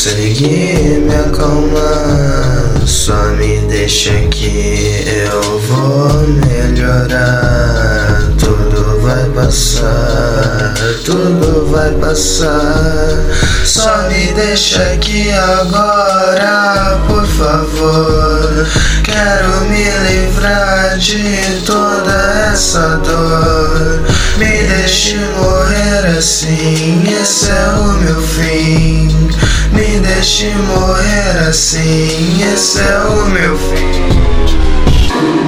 conseguir me acalmar. Só me deixa que eu vou melhorar. Tudo vai passar, tudo vai passar. Só me deixa aqui agora, por favor. Quero me livrar de toda essa dor. Me deixe morrer assim, esse é o meu fim. Me deixe morrer assim, esse é o meu fim.